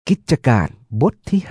กิจการบทที่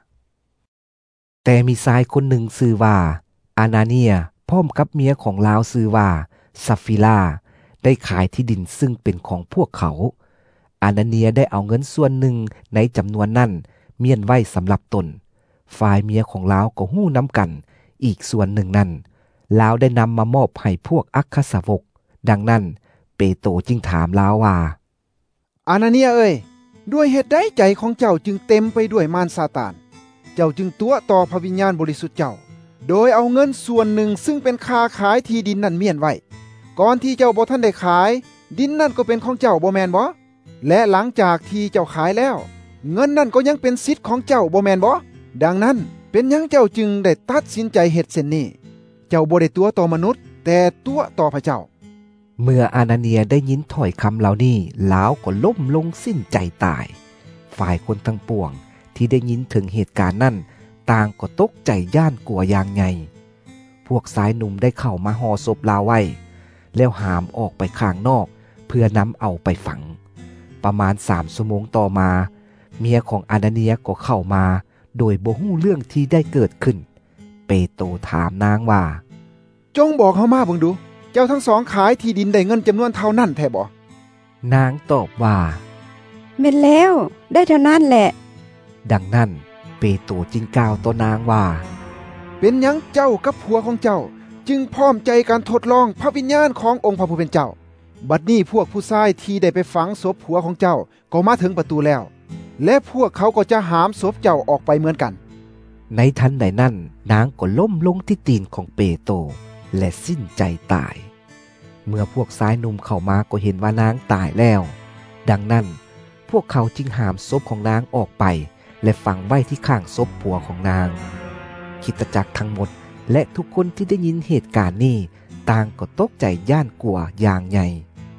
5แต่มีชายคนหนึ่งชื่อว่าอานาเนียพร้อมกับเมียของลาวชื่อว่าซัฟฟิลาได้ขายที่ดินซึ่งเป็นของพวกเขาอานาเนียได้เอาเงินส่วนหนึ่งในจำนวนนั้นเมียนไว้สำหรับตนฝ่ายเมียของลาวก็ฮู้นำกันอีกส่วนหนึ่งนั้นลาวได้นำมามอบให้พวกอัคคสาวกดังนั้นเปโตรจึงถามลาวว่าอานาเนียเอ้ยด้วยเหตุใดใจของเจ้าจึงเต็มไปด้วยมารซาตานเจ้าจึงตัวต่อพระวิญญาณบริสุทธิ์เจ้าโดยเอาเงินส่วนหนึ่งซึ่งเป็นค่าขายที่ดินนั้นเมียนไว้ก่อนที่เจ้าบ่ทันได้ขายดินนั่นก็เป็นของเจ้าบ่แม่นบ่และหลังจากที่เจ้าขายแล้วเงินนั่นก็ยังเป็นสิทธิ์ของเจ้าบ่แม่นบ่ดังนั้นเป็นหยังเจ้าจึงได้ตัดสินใจเฮ็ดเช่นนี้เจ้าบ่ได้ตัวต่อมนุษย์แต่ตัวต่อพระเจ้าเมื่ออานาเนียได้ยินถ้อยคำเหล่านี้ลาวก็ล้มลงสิ้นใจตายฝ่ายคนทั้งปวงที่ได้ยินถึงเหตุการณ์นั้นต่างก็ตกใจย่านกลัวอย่างไงพวกสายหนุ่มได้เข้ามาห่อศพลาวไว้แล้วหามออกไปข้างนอกเพื่อนำเอาไปฝังประมาณ3 ชั่วโมงต่อมาเมียของอานาเนียก็เข้ามาโดยบ่ฮู้เรื่องที่ได้เกิดขึ้นเปโตรถามนางว่าจงบอกเฮามาเบิ่งดูเจ้าทั้งสองขายที่ดินได้เงินจำนวนเท่านั้นแท้บ่นางตอบว่าแม่นแล้วได้เท่านั้นแหละดังนั้นเปโตรจึงกล่าวต่อนางว่าเป็นหยังเจ้ากับผัวของเจ้าจึงพร้อมใจการทดลองพระวิญญาณขององค์พระผู้เป็นเจ้าบัดนี้พวกผู้ชายที่ได้ไปฝังศพผัวของเจ้าก็มาถึงประตูแล้วและพวกเขาก็จะหามศพเจ้าออกไปเหมือนกันในทันใดนั้นนางก็ล้มลงที่ตีนของเปโตรและสิ้นใจตายเมื่อพวกชายหนุ่มเข้ามาก็เห็นว่านางตายแล้วดังนั้นพวกเขาจึงหามศพของนางออกไปและฝังไว้ที่ข้างศพผัวของนางคริสตจักรทั้งหมดและทุกคนที่ได้ยินเหตุการณ์นี้ต่างก็ตกใจย่านกลัวอย่างใหญ่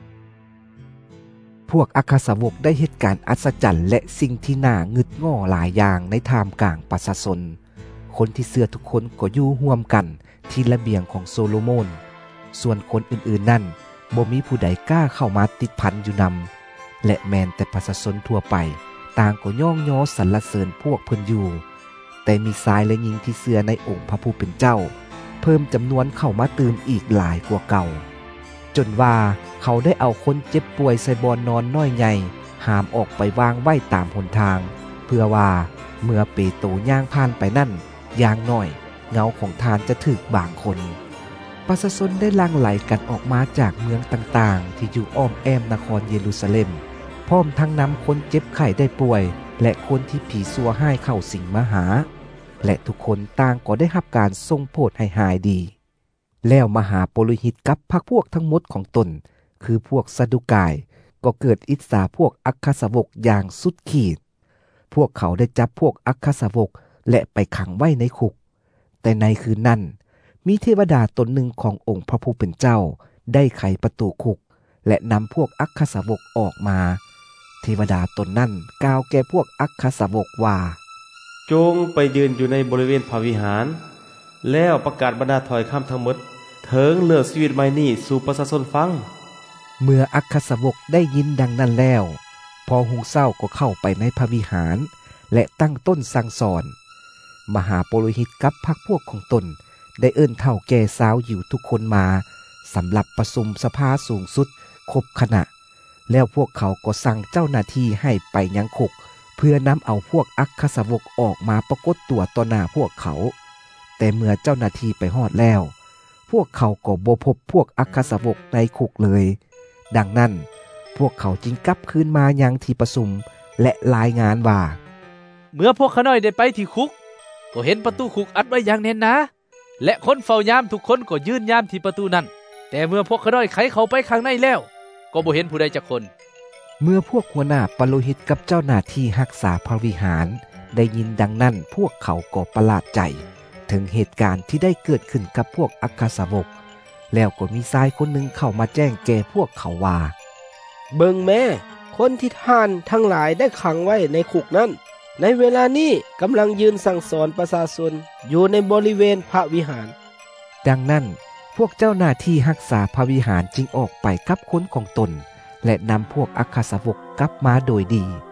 พวกอัครสาวกได้เหตุการณ์อัศจรรย์และสิ่งที่น่างึดง่อหลายอย่างในท่ามกลางประชาชนคนที่เชื่อทุกคนก็อยู่ร่วมกันที่ระเบียงของโซโลมอนส่วนคนอื่นๆนั่นบ่มีผู้ใดกล้าเข้ามาติดพันอยู่นำและแม้แต่ประชาชนทั่วไปต่างก็ย่องย้อสรรเสริญพวกเพิ่นอยู่แต่มีชายและหญิงที่เชื่อในองค์พระผู้เป็นเจ้าเพิ่มจำนวนเข้ามาเติมอีกหลายกว่าเก่าจนว่าเขาได้เอาคนเจ็บป่วยใส่บ่อนนอนน้อยใหญ่หามออกไปวางไว้ตามหนทางเพื่อว่าเมื่อเปโตรย่างผ่านไปนั่นอย่างน้อยเงาของทานจะถึกบางคนประชาชนได้หลั่งไหลกันออกมาจากเมืองต่างๆที่อยู่อ้อมแอมนครเยรูซาเล็มพร้อมทั้งนำคนเจ็บไข้ได้ป่วยและคนที่ผีซัวให้เข้าสิงมาหาและทุกคนต่างก็ได้รับการทรงโปรดให้หายดีแล้วมหาปุโรหิตกับพรรคพวกทั้งหมดของตนคือพวกซาดูกายก็เกิดอิจฉาพวกอัครสาวกอย่างสุดขีดพวกเขาได้จับพวกอัครสาวกและไปขังไว้ในคุกแต่ในคืนนั้นมีเทวดาตนหนึ่งขององค์พระผู้เป็นเจ้าได้ไขประตูคุกและนำพวกอัครสาวกออกมาเทวดาตนนั้นกล่าวแก่พวกอัครสาวกว่าจงไปยืนอยู่ในบริเวณพระวิหารแล้วประกาศบรรดาถ้อยคำทั้งหมดถึงเรื่องชีวิตใหม่นี้สู่ประชาชนฟังเมื่ออัครสาวกได้ยินดังนั้นแล้วพอหุงเศร้าก็เข้าไปในพระวิหารและตั้งต้นสั่งสอนมหาปุโรหิตกับพรรคพวกของตนได้เอิ้นเฒ่าแก่สาวอยู่ทุกคนมาสำหรับประชุมสภาสูงสุดครบคณะแล้วพวกเขาก็สั่งเจ้าหน้าที่ให้ไปยังคุกเพื่อนำเอาพวกอัครสาวกออกมาปรากฏตัวต่อหน้าพวกเขาแต่เมื่อเจ้าหน้าที่ไปฮอดแล้วพวกเขาก็บ่พบพวกอัครสาวกในคุกเลยดังนั้นพวกเขาจึงกลับคืนมายังที่ประชุมและรายงานว่าเมื่อพวกข้าน้อยได้ไปที่คุกก็เห็นประตูคุกอัดไว้อย่างแน่นหนาและคนเฝ้ายามทุกคนก็ยืนยามที่ประตูนั้นแต่เมื่อพวกข้าน้อยไขเข้าไปข้างในแล้วก็บ่เห็นผู้ใดจักคนเมื่อพวกหัวหน้าปุโรหิตกับเจ้าหน้าที่รักษาพระวิหารได้ยินดังนั้นพวกเขาก็ประหลาดใจถึงเหตุการณ์ที่ได้เกิดขึ้นกับพวกอัครสาวกแล้วก็มีชายคนหนึ่งเข้ามาแจ้งแก่พวกเขาว่าเบิ่งแม่คนที่ท่านทั้งหลายได้ขังไว้ในคุกนั้นในเวลานี้กำลังยืนสั่งสอนประชาชนอยู่ในบริเวณพระวิหารดังนั้นพวกเจ้าหน้าที่รักษาพระวิหารจึงออกไปกับคนของตนและนำพวกอัครสาวกกลับมาโดยดี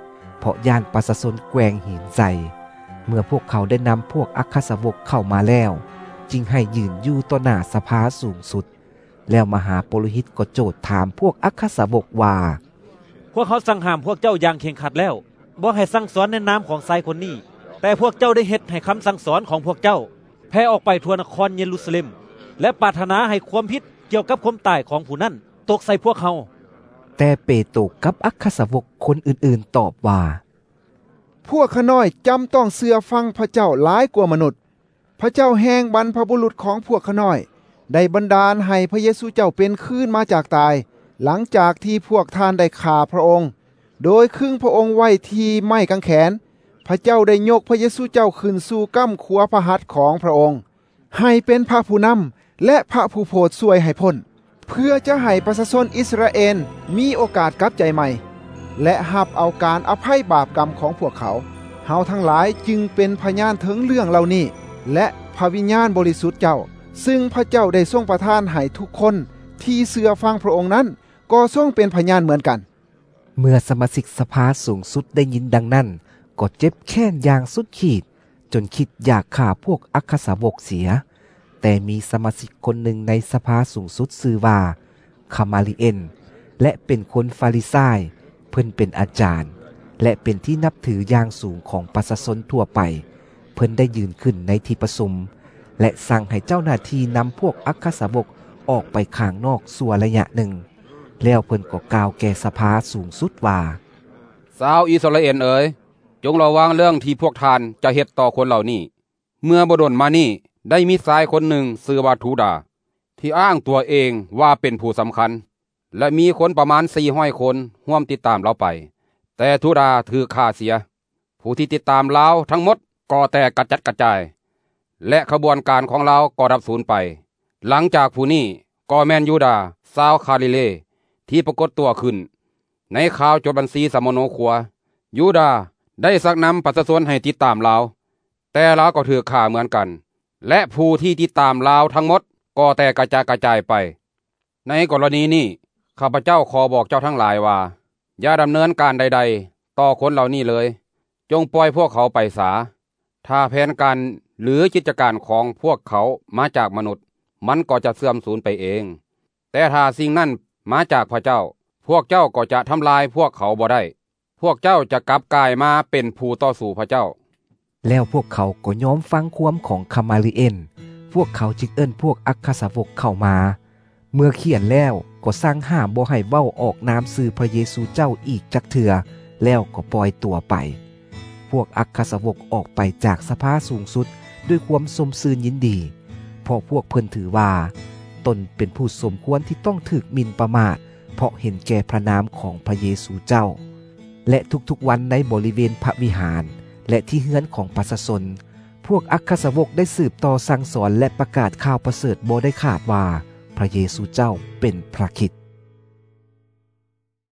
เพราะย่านประชาชนแกว่งหินใจเมื่อพวกเขาได้นำพวกอัครสาวกเข้ามาแล้วจึงให้ยืนอยู่ต่อหน้าสภาสูงสุดแล้วมหาปุโรหิตก็โจทย์ถามพวกอัครสาวกว่าพวกเขาสั่งห้ามพวกเจ้าอย่างเข่งขัดแล้วบ่ให้สั่งสอนในนามของชายคนนี้แต่พวกเจ้าได้เฮ็ดให้คำสั่งสอนของพวกเจ้าแพร่ออกไปทั่วนครเยรูซาเล็มและปรารถนาให้ความผิดเกี่ยวกับความตายของผู้นั้นตกใส่พวกเขาแต่เปโตรกับอัครสาวกคนอื่นๆตอบว่าพวกข้าน้อยจำต้องเชื่อฟังพระเจ้าหลายกว่ามนุษย์พระเจ้าแห่งบรรพบุรุษของพวกข้าน้อยได้บันดาลให้พระเยซูเจ้าเป็นคืนมาจากตายหลังจากที่พวกท่านได้ฆ่าพระองค์โดยครึ่งพระองค์ไว้ที่ไม้กางแขนพระเจ้าได้ยกพระเยซูเจ้าขึ้นสู่ก้ำขัวพระหัตถ์ของพระองค์ให้เป็นพระผู้นำและพระผู้โปรดช่วยให้พ้นเพื่อจะให้ประชาชนอิสราเอลมีโอกาสกลับใจใหม่และรับเอาการอภัยบาปกรรมของพวกเขาเฮาทั้งหลายจึงเป็นพยานถึงเรื่องเหล่านี้และพระวิญญาณบริสุทธิ์เจ้าซึ่งพระเจ้าได้ทรงประทานให้ทุกคนที่เชื่อฟังพระองค์นั้นก็ทรงเป็นพยานเหมือนกันเมื่อสมาชิกสภาสูงสุดได้ยินดังนั้นก็เจ็บแค้นอย่างสุดขีดจนคิดอยากฆ่าพวกอัครสาวกเสียแต่มีสมาชิกคนหนึ่งในสภาสูงสุดชื่อว่าคามาลีเอนและเป็นคนฟาริไซเพิ่นเป็นอาจารย์และเป็นที่นับถืออย่างสูงของประชาชนทั่วไปเพิ่นได้ยืนขึ้นในที่ประชุมและสั่งให้เจ้าหน้าที่นำพวกอัครสาวกออกไปข้างนอกส่วนระยะหนึ่งแล้วเพิ่นก็กล่าวแก่สภาสูงสุดว่าชาวอิสราเอลเอ๋ยจงระวังเรื่องที่พวกท่านจะเฮ็ดต่อคนเหล่านี้เมื่อบ่ดนมานี่ได้มีชายคนหนึ่งชื่อว่าทูดาที่อ้างตัวเองว่าเป็นผู้สำคัญและมีคนประมาณ400คนร่วมติดตามเราไปแต่ทูดาถือฆ่าเสียผู้ที่ติดตามเราทั้งหมดก็แตกกระจัดกระจายและขบวนการของเราก็ดับสูญไปหลังจากผู้นี้ก็แม่นยูดาชาวคาลิเลที่ปรากฏตัวขึ้นในข่าวจดบัญชีสมโนครัวยูดาได้สักนำประชาชนให้ติดตามเราแต่เราก็ถือฆ่าเหมือนกันและผู้ที่ติดตามเราทั้งหมดก็แตกกระจายกระจายไปในกรณีนี้ข้าพเจ้าขอบอกเจ้าทั้งหลายว่าอย่าดำเนินการใดๆต่อคนเหล่านี้เลยจงปล่อยพวกเขาไปเสียถ้าแผนการหรือกิจการของพวกเขามาจากมนุษย์มันก็จะเสื่อมสูญไปเองแต่ถ้าสิ่งนั้นมาจากพระเจ้าพวกเจ้าก็จะทำลายพวกเขาบ่ได้พวกเจ้าจะกลับกายมาเป็นผู้ต่อสู้พระเจ้าแล้วพวกเขาก็ยอมฟังความของคามาลีเอนพวกเขาจึงเอิ้นพวกอัครสาวกเข้ามาเมื่อเขียนแล้วก็สั่งห้ามบ่ให้เว้าออกนามชื่อพระเยซูเจ้าอีกจักเทื่อแล้วก็ปล่อยตัวไปพวกอัครสาวกออกไปจากสภาสูงสุดด้วยความสมซื่นยินดีเพราะพวกเพิ่นถือว่าตนเป็นผู้สมควรที่ต้องถูกหมิ่นประมาทเพราะเห็นแก่พระนามของพระเยซูเจ้าและทุกๆวันในบริเวณพระวิหารและที่เฮือนของประชาชนพวกอัครสาวกได้สืบต่อสั่งสอนและประกาศข่าวประเสริฐบ่ได้ขาดว่าพระเยซูเจ้าเป็นพระคริสต์